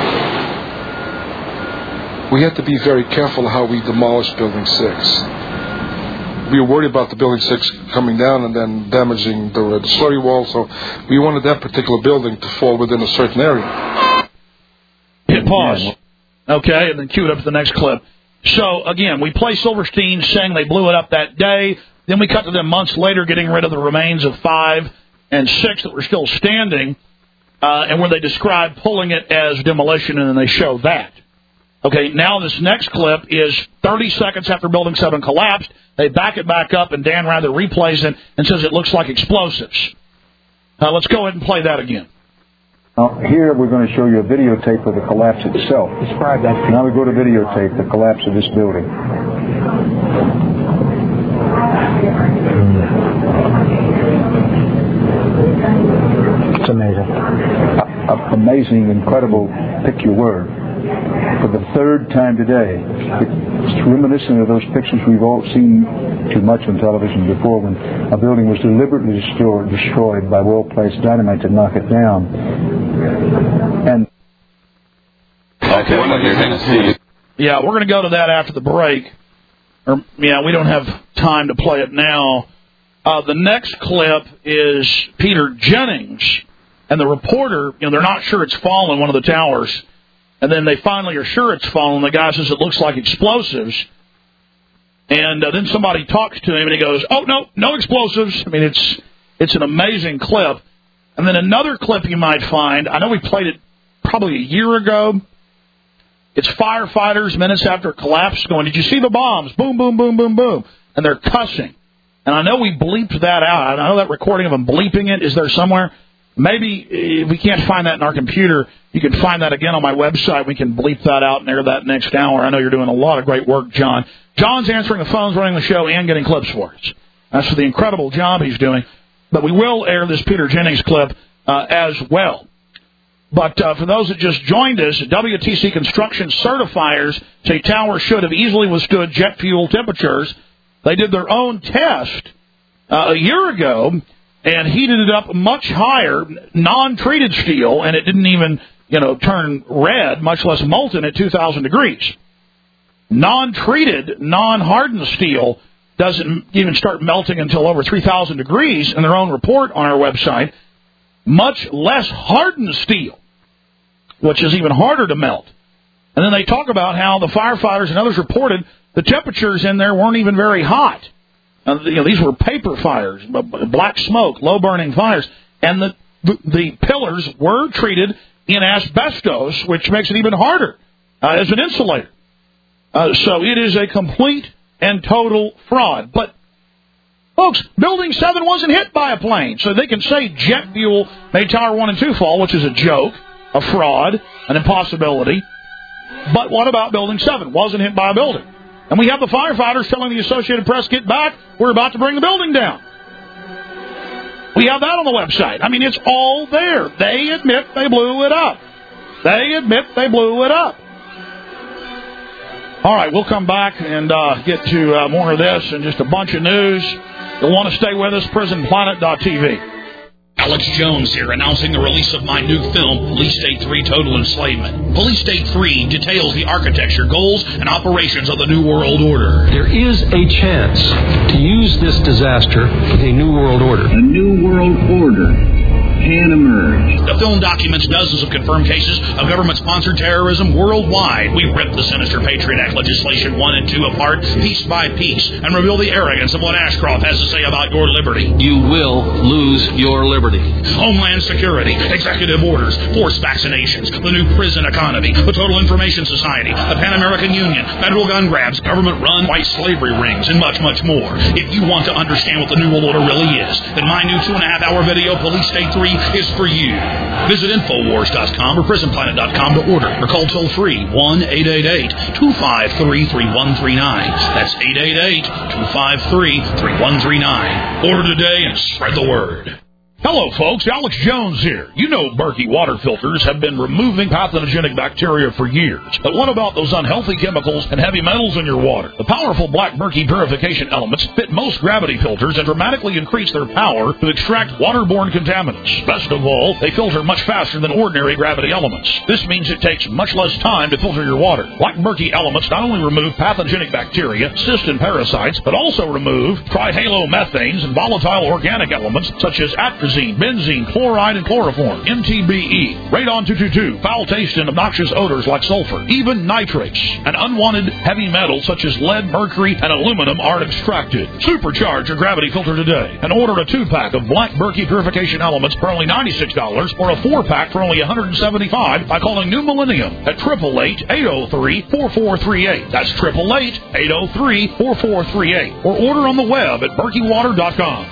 We have to be very careful how we demolish building six. We were worried about the building six coming down and then damaging the, the slurry wall, so we wanted that particular building to fall within a certain area. Hit pause. Okay, and then cue it up to the next clip. So, again, we play Silverstein saying they blew it up that day. Then we cut to them months later getting rid of the remains of five and six that were still standing, uh, and where they describe pulling it as demolition, and then they show that. Okay, now this next clip is thirty seconds after Building seven collapsed. They back it back up, and Dan Rather replays it and says it looks like explosives. Uh, let's go ahead and play that again. Now, here we're going to show you a videotape of the collapse itself. Describe that. Now we go to videotape, the collapse of this building. It's amazing. Uh, amazing, incredible, pick your word. For the third time today, it's reminiscent of those pictures we've all seen too much on television before, when a building was deliberately destroyed, destroyed by well-placed dynamite to knock it down. And okay, what you're going to see. Yeah, we're going to go to that after the break. Or yeah, we don't have time to play it now. Uh, the next clip is Peter Jennings, and the reporter. You know, they're not sure it's fallen, one of the towers. And then they finally are sure it's fallen. The guy says it looks like explosives. And uh, then somebody talks to him, and he goes, oh, no, no explosives. I mean, it's it's an amazing clip. And then another clip you might find, I know we played it probably a year ago. It's firefighters minutes after collapse going, did you see the bombs? Boom, boom, boom, boom, boom. And they're cussing. And I know we bleeped that out. I know that recording of them bleeping it is there somewhere. Maybe if we can't find that in our computer, you can find that again on my website. We can bleep that out and air that next hour. I know you're doing a lot of great work, John. John's answering the phones, running the show, and getting clips for us. That's for the incredible job he's doing. But we will air this Peter Jennings clip uh, as well. But uh, for those that just joined us, W T C Construction certifiers say towers should have easily withstood jet fuel temperatures. They did their own test uh, a year ago and heated it up much higher, non-treated steel, and it didn't even, you know, turn red, much less molten at two thousand degrees. non-treated, non-hardened steel doesn't even start melting until over three thousand degrees in their own report on our website, much less hardened steel, which is even harder to melt. And then they talk about how the firefighters and others reported the temperatures in there weren't even very hot. Uh, you know, these were paper fires, black smoke, low-burning fires. And the, the, the pillars were treated in asbestos, which makes it even harder uh, as an insulator. Uh, so it is a complete and total fraud. But, folks, Building seven wasn't hit by a plane. So they can say jet fuel made Tower one and two fall, which is a joke, a fraud, an impossibility. But what about Building seven? Wasn't hit by a building. And we have the firefighters telling the Associated Press, get back, we're about to bring the building down. We have that on the website. I mean, it's all there. They admit they blew it up. They admit they blew it up. All right, we'll come back and uh, get to uh, more of this and just a bunch of news. You'll want to stay with us, prison planet dot t v. Alex Jones here, announcing the release of my new film, Police State three Total Enslavement. Police State three details the architecture, goals, and operations of the New World Order. There is a chance to use this disaster with a New World Order. A New World Order can emerge. The film documents dozens of confirmed cases of government-sponsored terrorism worldwide. We rip the sinister Patriot Act legislation one and two apart, piece by piece, and reveal the arrogance of what Ashcroft has to say about your liberty. You will lose your liberty. Homeland Security, executive orders, forced vaccinations, the new prison economy, the Total Information Society, the Pan American Union, federal gun grabs, government-run white slavery rings, and much, much more. If you want to understand what the New World Order really is, then my new two-and-a-half-hour video, Police State three, is for you. Visit Infowars dot com or Prison Planet dot com to order, or call toll-free one eight eight eight, two five three, three one three nine. That's eight eight eight, two five three, three one three nine. Order today and spread the word. Hello, folks. Alex Jones here. You know Berkey water filters have been removing pathogenic bacteria for years. But what about those unhealthy chemicals and heavy metals in your water? The powerful Black Berkey purification elements fit most gravity filters and dramatically increase their power to extract waterborne contaminants. Best of all, they filter much faster than ordinary gravity elements. This means it takes much less time to filter your water. Black Berkey elements not only remove pathogenic bacteria, cysts, and parasites, but also remove trihalomethanes and volatile organic elements such as atrazine, benzene, chloride, and chloroform, M T B E, radon two twenty-two, foul taste and obnoxious odors like sulfur, even nitrates, and unwanted heavy metals such as lead, mercury, and aluminum are extracted. Supercharge your gravity filter today and order a two-pack of Black Berkey purification elements for only ninety-six dollars or a four-pack for only one hundred seventy-five dollars by calling New Millennium at eight eight eight, eight oh three, four four three eight. That's eight eight eight, eight oh three, four four three eight. Or order on the web at berkey water dot com.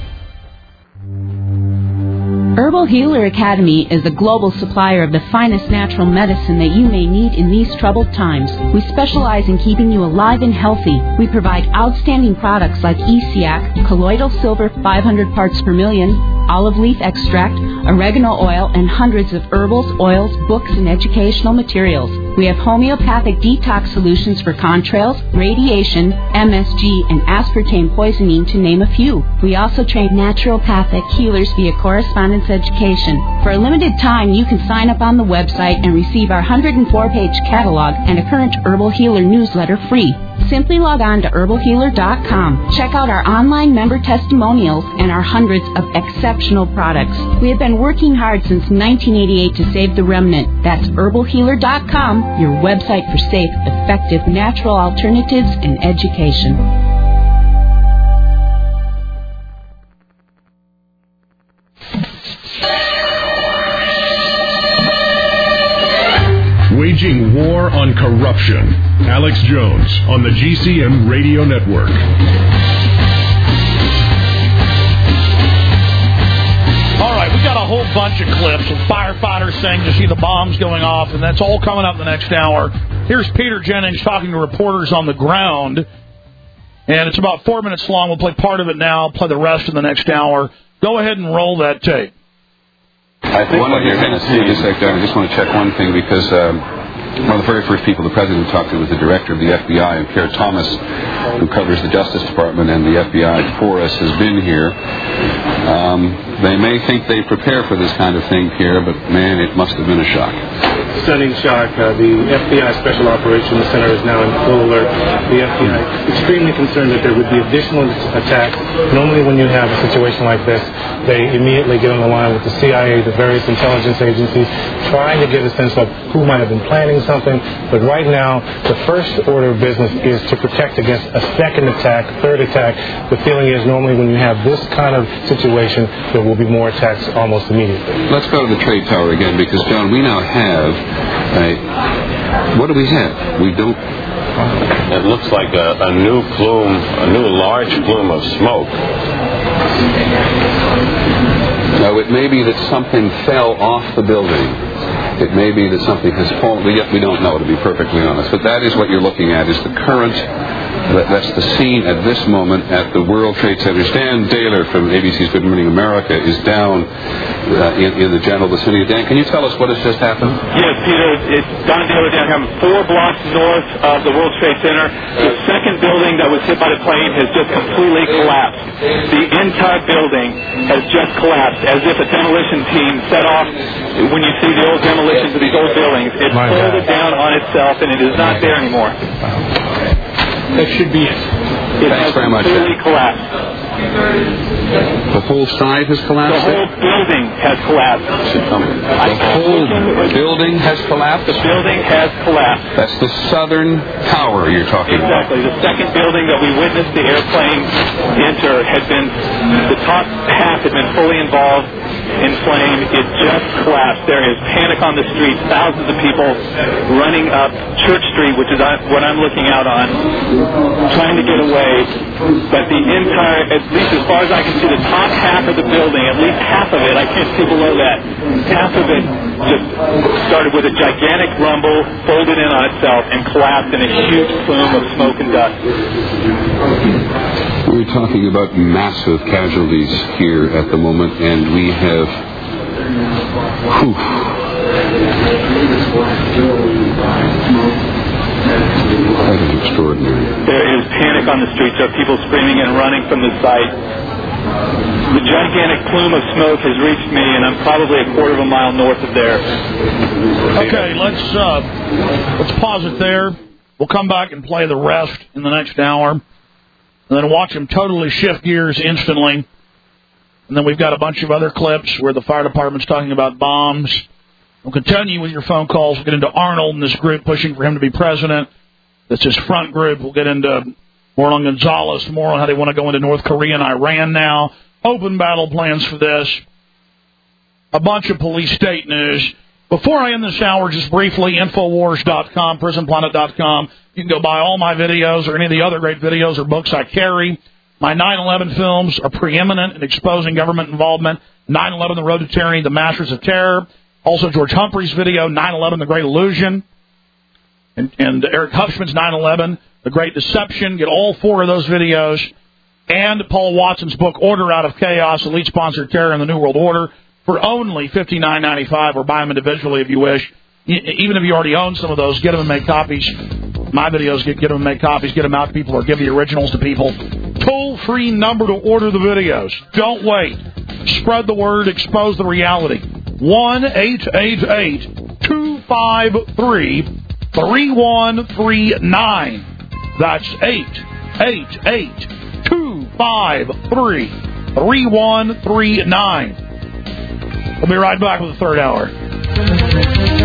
Herbal Healer Academy is a global supplier of the finest natural medicine that you may need in these troubled times. We specialize in keeping you alive and healthy. We provide outstanding products like E C A C, colloidal silver five hundred parts per million, olive leaf extract, oregano oil, and hundreds of herbals, oils, books, and educational materials. We have homeopathic detox solutions for contrails, radiation, M S G, and aspartame poisoning, to name a few. We also train naturopathic healers via correspondence education. For a limited time, you can sign up on the website and receive our one hundred four page catalog and a current Herbal Healer newsletter free. Simply log on to herbal healer dot com. Check out our online member testimonials and our hundreds of exceptional products. We have been working hard since nineteen eighty-eight to save the remnant. That's herbal healer dot com, your website for safe, effective, natural alternatives and education. Waging war on corruption. Alex Jones on the G C M Radio Network. All right, we got a whole bunch of clips of firefighters saying to see the bombs going off, and that's all coming up in the next hour. Here's Peter Jennings talking to reporters on the ground, and it's about four minutes long. We'll play part of it now, play the rest in the next hour. Go ahead and roll that tape. I think one what you're going to see, just like I just want to check one thing, because um, one of the very first people the President talked to was the Director of the F B I, Pierre Thomas, who covers the Justice Department and the F B I for us, has been here. Um, they may think they prepare for this kind of thing, Pierre, but man, it must have been a shock. stunning shock. Uh, the F B I Special Operations Center is now in full alert. The F B I is extremely concerned that there would be additional attacks. Normally when you have a situation like this, they immediately get on the line with the C I A, the various intelligence agencies, trying to get a sense of who might have been planning something. But right now, the first order of business is to protect against a second attack, third attack. The feeling is normally when you have this kind of situation, there will be more attacks almost immediately. Let's go to the trade tower again, because, John, we now have a... What do we have? We don't... It looks like a, a new plume, a new large plume of smoke. No, it may be that something fell off the building. It may be that something has fallen. We, we don't know, to be perfectly honest. But that is what you're looking at, is the current. That, that's the scene at this moment at the World Trade Center. Dan Daler from A B C's Good Morning America is down uh, in, in the general vicinity. Dan, can you tell us what has just happened? Yes, Peter. It's Don Daler down four blocks north of the World Trade Center. The second building that was hit by the plane has just completely collapsed. The entire building has just collapsed, as if a demolition team set off. When you see the old demolitions of these old buildings, it's folded down on itself, and it is not there anymore. That should be it. It Thanks has very much. completely collapsed. The whole side has collapsed? The whole building has collapsed. The whole building has collapsed? The building has collapsed. That's the southern tower you're talking exactly. about. The second building that we witnessed the airplane enter had been, the top half had been fully involved in flame. It just collapsed. There is panic on the streets. Thousands of people running up Church Street, which is what I'm looking out on, trying to get away. But the entire, at least as far as I can see, the top half of the building, at least half of it, I can't see below that, half of it just started with a gigantic rumble, folded in on itself, and collapsed in a huge plume of smoke and dust. We're talking about massive casualties here at the moment, and we have... Whew. That is extraordinary. There is panic on the streets. There are people screaming and running from the site. The gigantic plume of smoke has reached me, and I'm probably a quarter of a mile north of there. Okay, let's uh, let's pause it there. We'll come back and play the rest in the next hour, and then watch them totally shift gears instantly. And then we've got a bunch of other clips where the fire department's talking about bombs. We'll continue with your phone calls. We'll get into Arnold and this group pushing for him to be president. That's his front group. We'll get into more on Gonzalez, more on how they want to go into North Korea and Iran now. Open battle plans for this. A bunch of police state news. Before I end this hour, just briefly, Infowars dot com, Prison Planet dot com. You can go buy all my videos or any of the other great videos or books I carry. My nine eleven films are preeminent in exposing government involvement. nine eleven, The Road to Tyranny, The Masters of Terror. Also, George Humphrey's video, nine eleven, The Great Illusion. And, and Eric Huffman's nine eleven, The Great Deception. Get all four of those videos. And Paul Watson's book, Order Out of Chaos, Elite-Sponsored Terror in the New World Order, for only fifty-nine ninety-five, or buy them individually if you wish. Even if you already own some of those, get them and make copies. My videos, get, get them and make copies, get them out to people, or give the originals to people. Toll-free number to order the videos. Don't wait. Spread the word, expose the reality. one eight eight eight two five three three one three nine. That's eight eight eight two five three three one three nine. We'll be right back with the third hour.